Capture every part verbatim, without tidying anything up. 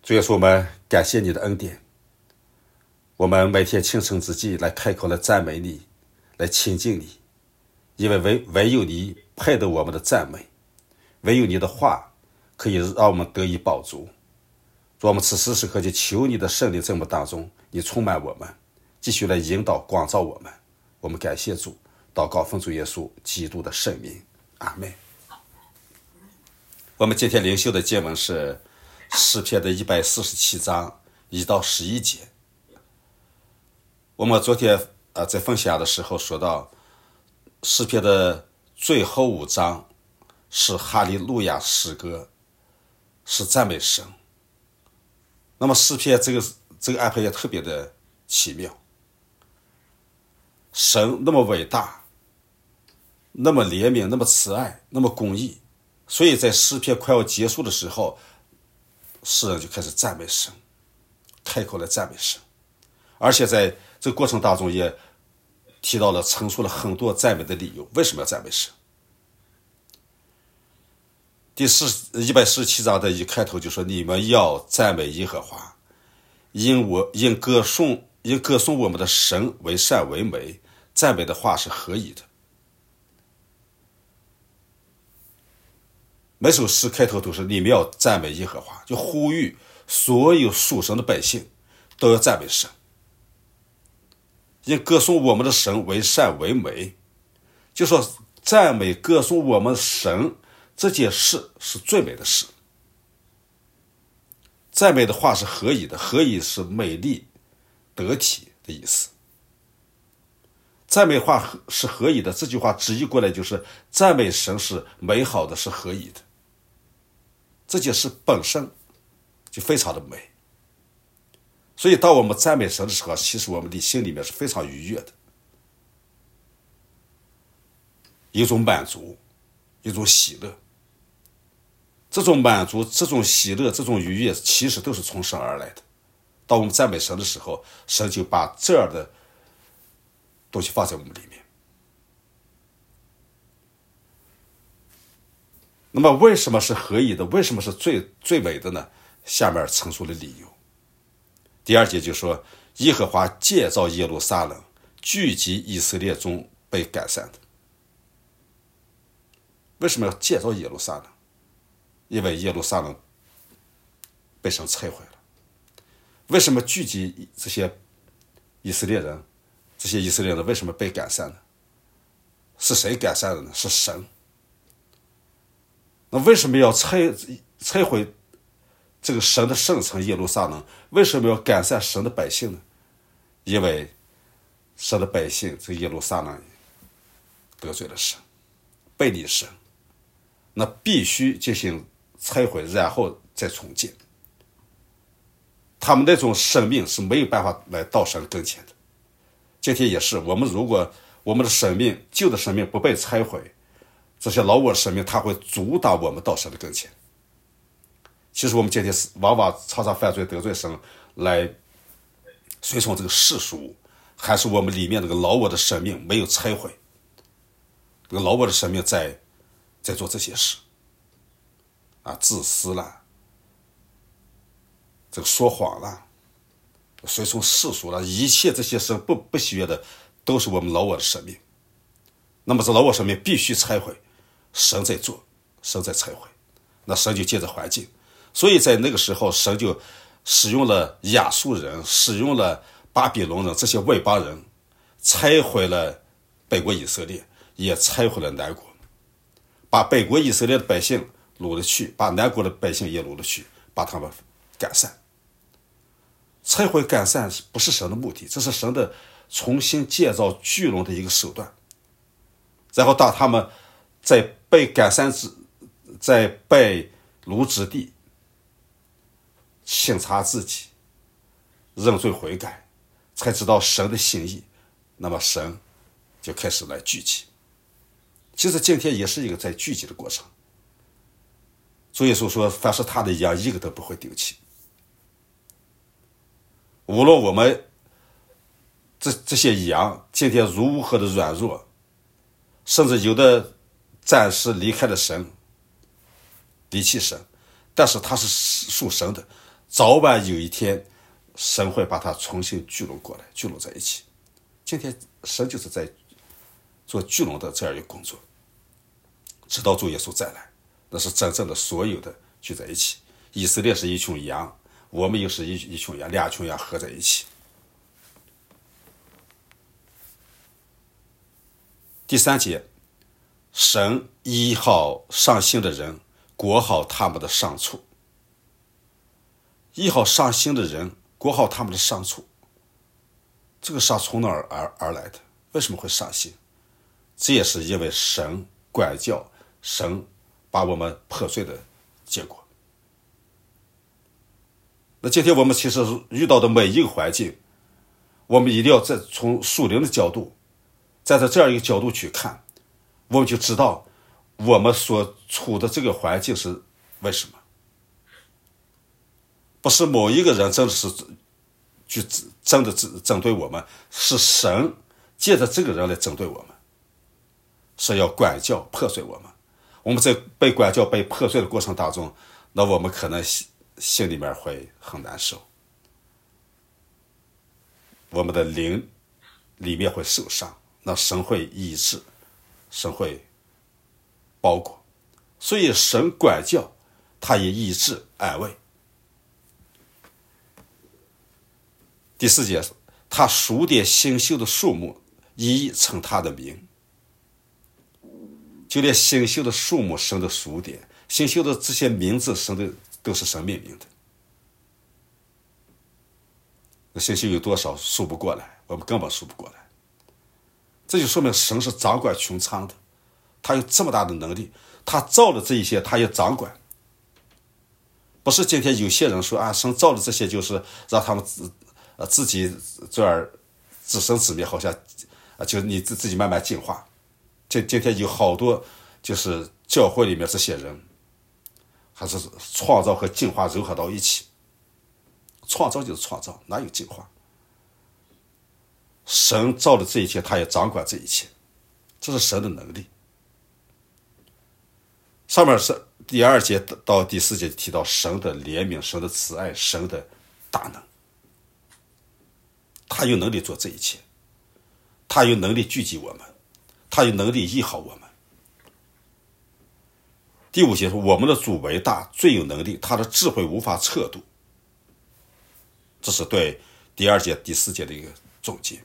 主耶稣，我们感谢你的恩典，我们每天清晨之际来开口来赞美你，来亲近你，因为 唯, 唯有你配得我们的赞美，唯有你的话可以让我们得以饱足。主，我们此时此刻就求你的圣灵在我们当中，你充满我们，继续来引导光照我们。我们感谢主，祷告奉主耶稣基督的圣名，阿们。我们今天灵修的经文是诗篇的一百四十七章一到十一节。我们昨天呃在分享的时候说到，诗篇的最后五章是哈利路亚诗歌，是赞美神。那么诗篇这个这个安排也特别的奇妙，神那么伟大，那么怜悯，那么慈爱，那么公义，所以在诗篇快要结束的时候，诗人就开始赞美神，开口来赞美神，而且在这个过程当中也提到了陈述了很多赞美的理由，为什么要赞美神。第一百四十七章的一开头就说，你们要赞美耶和华，因我因歌颂因歌颂我们的神为善为美，赞美的话是合宜的。每首诗开头都是你们要赞美耶和华，就呼吁所有属神的百姓都要赞美神，因歌颂我们的神为善为美，就说赞美歌颂我们神这件事是最美的事。赞美的话是合宜的，合宜是美丽得体的意思。赞美话是合宜的，这句话直译过来就是赞美神是美好的，是合宜的。这件事本身就非常的美，所以当我们赞美神的时候，其实我们的心里面是非常愉悦的，一种满足，一种喜乐。这种满足，这种喜乐，这种愉悦其实都是从神而来的。当我们赞美神的时候，神就把这样的东西放在我们里面。那么为什么是合宜的，为什么是最最美的呢？下面陈述了理由。第二节就说，耶和华建造耶路撒冷，聚集以色列中被赶散的。为什么要建造耶路撒冷？因为耶路撒冷被神拆毁了。为什么聚集这些以色列人？这些以色列人为什么被赶散呢？是谁赶散的呢？是神。那为什么要拆拆毁这个神的圣城耶路撒冷？为什么要赶散神的百姓呢？因为神的百姓这个耶路撒冷得罪了神，背离神，那必须进行拆毁，然后再重建。他们那种生命是没有办法来到神跟前的。今天也是，我们如果我们的生命旧的生命不被拆毁，这些老我的生命它会阻挡我们到神的跟前。其实我们今天往往常常犯罪得罪神，来随从这个世俗，还是我们里面那个老我的生命没有拆毁，这个老我的生命在在做这些事啊，自私了，这个说谎了，随从世俗了，一切这些神不不喜悦的都是我们老我的生命。那么这老我生命必须拆毁，神在做，神在拆毁，那神就借着环境。所以在那个时候，神就使用了亚述人，使用了巴比伦人，这些外邦人，拆毁了北国以色列，也拆毁了南国，把北国以色列的百姓掳了去，把南国的百姓也掳了去，把他们赶散。拆毁赶散不是神的目的，这是神的重新建造聚拢的一个手段。然后当他们在被赶散之在被掳之地省察自己，认罪悔改，才知道神的心意，那么神就开始来聚集。其实今天也是一个在聚集的过程。主耶稣说，凡是他的羊一个都不会丢弃。无论我们这这些羊今天如何的软弱，甚至有的暂时离开了神，离弃神，但是他是属神的， 早晚有一天神会把它重新聚拢过来，聚拢在一起。今天神就是在做聚拢的这样一个工作，直到主耶稣再来，那是真正的所有的聚在一起。以色列是一群羊，我们又是一一群羊，两群羊合在一起。第三节，神医好伤心的人，裹好他们的伤处。医好伤心的人，裹好他们的伤处。这个伤从哪儿而而来的？为什么会伤心？这也是因为神管教，神把我们破碎的结果。那今天我们其实遇到的每一个环境，我们一定要再从属灵的角度，站在这样一个角度去看，我们就知道我们所处的这个环境是为什么。不是某一个人真的是去真的针对我们，是神借着这个人来针对我们，是要管教破碎我们。我们在被管教被破碎的过程当中，那我们可能心里面会很难受，我们的灵里面会受伤，那神会医治，神会包裹。所以神管教，他也医治安慰。第四节，他数点星宿的数目，一一称他的名。就连星宿的数目神的数点，星宿的这些名字神的都是神命名的。那星宿有多少数不过来，我们根本数不过来。这就说明神是掌管穹苍的，他有这么大的能力，他造了这一些，他也掌管。不是今天有些人说啊，神造了这些就是让他们自呃自己这儿自生自灭，好像啊就你自自己慢慢进化。这今天有好多就是教会里面这些人，还是创造和进化糅合到一起。创造就是创造，哪有进化？神造的这一切，他也掌管这一切，这是神的能力。上面是第二节到第四节提到神的怜悯、神的慈爱、神的大能，他有能力做这一切，他有能力聚集我们，他有能力医好我们。第五节说，我们的主伟大，最有能力，他的智慧无法测度。这是对第二节、第四节的一个总结。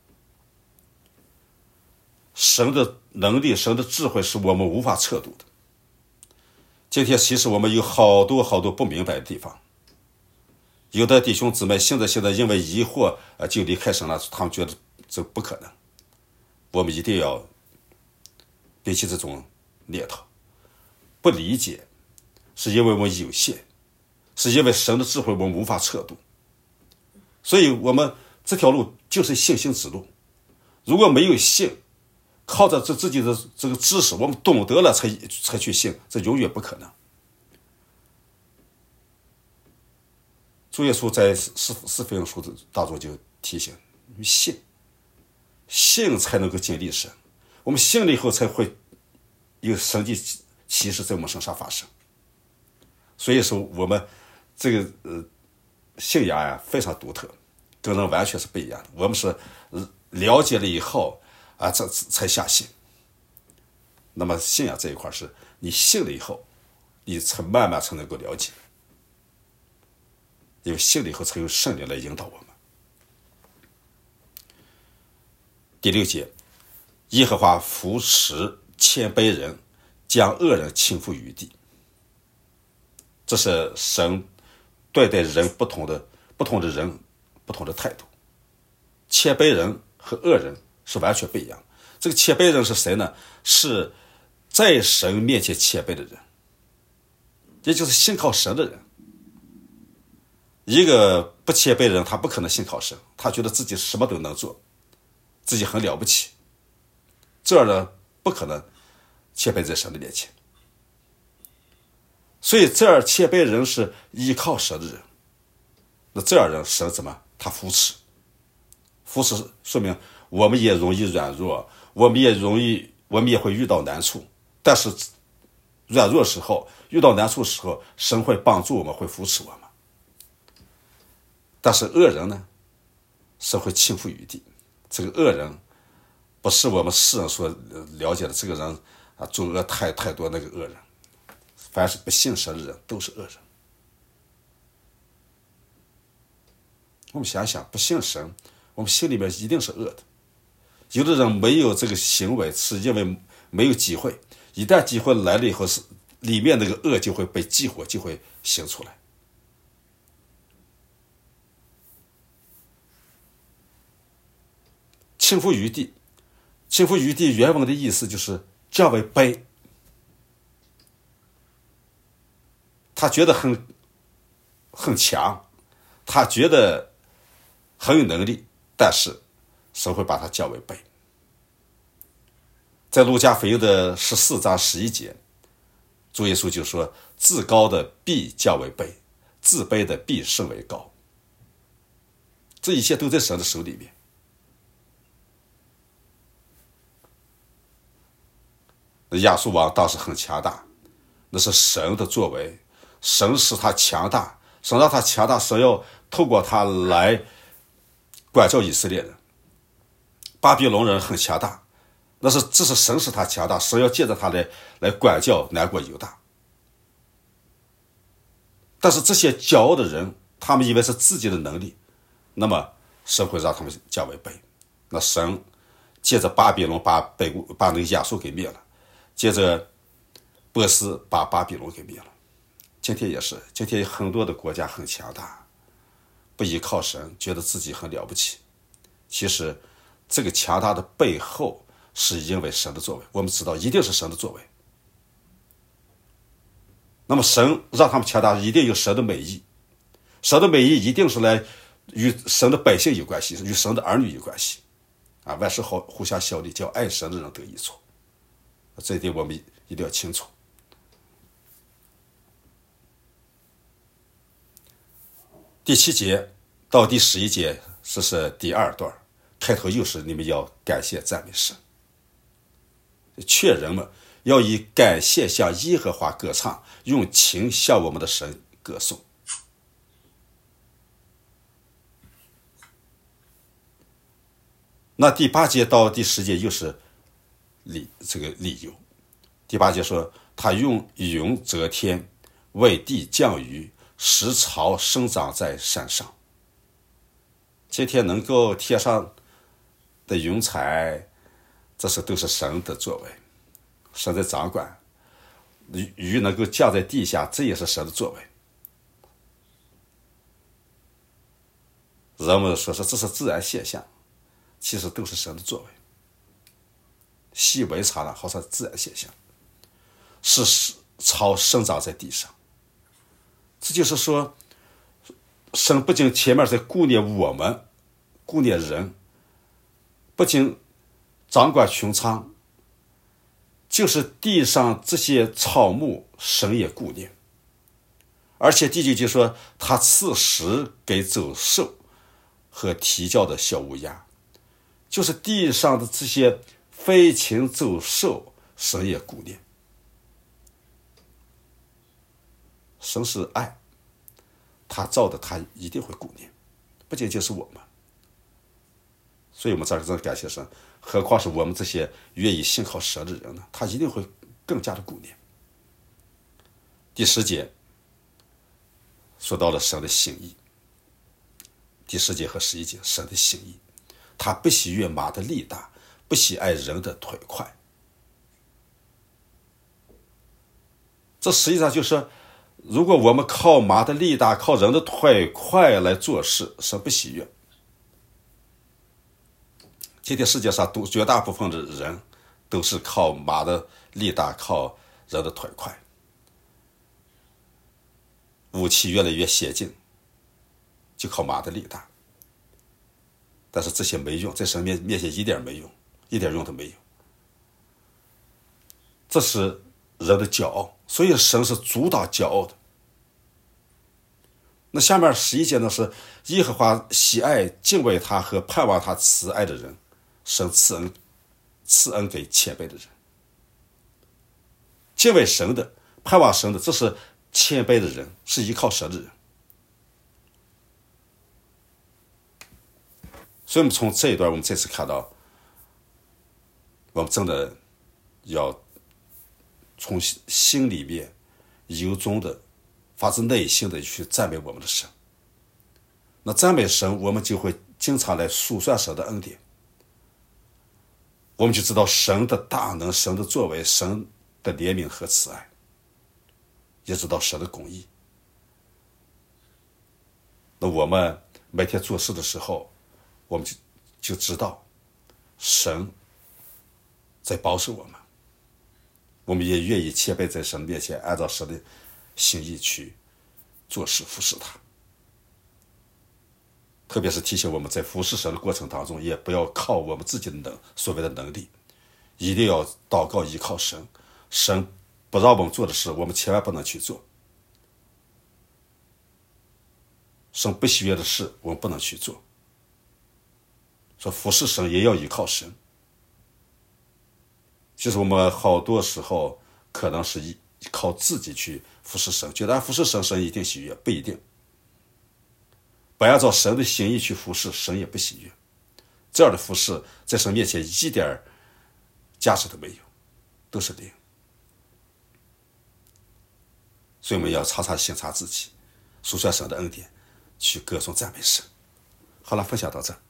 神的能力、神的智慧是我们无法测度的。今天其实我们有好多好多不明白的地方，有的弟兄姊妹现在现在因为疑惑呃就离开神了，他们觉得这不可能。我们一定要摒弃这种念头。不理解是因为我们有限，是因为神的智慧我们无法测度，所以我们这条路就是信心之路。如果没有信，靠着这自己的这个知识，我们懂得了才才去信，这永远不可能。主耶稣在四四福音书当中就提醒，信，信才能够经历神。我们信了以后，才会有神迹奇事在我们身上发生。所以说，我们这个呃信仰呀非常独特，跟人完全是不一样的。我们是了解了以后啊，这才相信。那么信仰这一块是你信了以后，你才慢慢才能够了解，因为信了以后才有圣灵来引导我们。第六节，耶和华扶持谦卑人，将恶人倾覆于地。这是神对待人不同的不同的人不同的态度。谦卑人和恶人是完全不一样的。这个谦卑人是谁呢？是在神面前谦卑的人，也就是信靠神的人。一个不谦卑的人，他不可能信靠神，他觉得自己什么都能做，自己很了不起，这样呢不可能谦卑在神的面前。所以这样谦卑人是依靠神的人，那这样人神怎么他扶持？扶持说明我们也容易软弱，我们也容易我们也会遇到难处，但是软弱的时候遇到难处的时候，神会帮助我们，会扶持我们。 但是恶人呢，神会倾覆于地。这个恶人不是我们世人所了解的这个人啊，作恶太太多那个恶人，凡是不信神的人都是恶人。我们想想，不信神，我们心里面一定是恶的。有的人没有这个行为，是因为没有机会，一旦机会来了以后，是里面那个恶就会被激活，就会行出来。倾覆于地，倾覆于地原文的意思就是降为卑。他觉得很很强，他觉得很有能力，但是神会把他降为卑。在路加福音的十四章十一节，主耶稣就说：自高的必降为卑，自卑的必升为高。这一切都在神的手里面。亚述王当时很强大，那是神的作为，神使他强大，神让他强大，神要透过他来管教以色列人。巴比伦人很强大，那是这是神使他强大，神要借着他来来管教南国犹大。但是这些骄傲的人，他们以为是自己的能力，那么神会让他们降为卑。那神借着巴比伦把北国把那个亚述给灭了，接着波斯把巴比伦给灭了。今天也是，今天很多的国家很强大，不依靠神，觉得自己很了不起。其实这个强大的背后是因为神的作为，我们知道一定是神的作为。那么神让他们强大，一定有神的美意，神的美意一定是来与神的百姓有关系，与神的儿女有关系啊！万事好互相效力，叫爱神的人得益处。这一点我们一定要清楚。第七节到第十一节，这是第二段，开头又是你们要感谢赞美神，劝人们要以感谢向耶和华歌唱，用情向我们的神歌颂。那第八节到第十节又是理这个理由。第八节说，他用云遮天，为地降雨，使草生长在山上。今天能够天上的云彩，这是都是神的作为，神在掌管。雨能够降在地下，这也是神的作为。人们说是这是自然现象，其实都是神的作为。细微查了，好像自然现象，是草生长在地上。这就是说，神不仅前面在顾念我们，顾念人，不仅掌管穹苍，就是地上这些草木，神也顾念。而且第九节说，他赐食给走兽和啼叫的小乌鸦，就是地上的这些飞禽走兽，神也顾念。神是爱，他造的他一定会顾念，不仅仅是我们。所以我们在这感谢神，何况是我们这些愿意信靠神的人呢？他一定会更加的顾念。第十节说到了神的心意，第十节和十一节，神的心意，他不喜悦马的力大，不喜爱人的腿快。这实际上就是如果我们靠马的力大，靠人的腿快来做事，神不喜悦。今天世界上都绝大部分的人都是靠马的力大，靠人的腿快，武器越来越先进，就靠马的力大。但是这些没用，在神面面前一点没用，一点用都没有。这是人的骄傲，所以神是阻挡骄傲的。那下面十一节呢，是耶和华喜爱敬畏他和盼望他慈爱的人，神赐恩赐恩给谦卑的人。敬畏神的，盼望神的，这是谦卑的人，是依靠神的人。 所以我们从这一段我们再次看到，我们真的要从心里面由衷的发自内心的去赞美我们的神。那赞美神，我们就会经常来数算神的恩典，我们就知道神的大能，神的作为，神的怜悯和慈爱，也知道神的公义。那我们每天做事的时候，我们就就知道神在保守我们，我们也愿意谦卑在神面前，按照神的心意去做事服侍他。特别是提醒我们在服侍神的过程当中，也不要靠我们自己的能所谓的能力，一定要祷告依靠神。神不让我们做的事，我们千万不能去做；神不喜悦的事，我们不能去做。说服侍神也要依靠神。其实我们好多时候可能是依靠自己去服侍神，觉得服侍神神一定喜悦，不一定。不按照神的心意去服侍，神也不喜悦。这样的服侍在神面前一点价值都没有，都是零。所以我们要常常省察自己，数算神的恩典，去歌颂赞美神。好了，分享到这。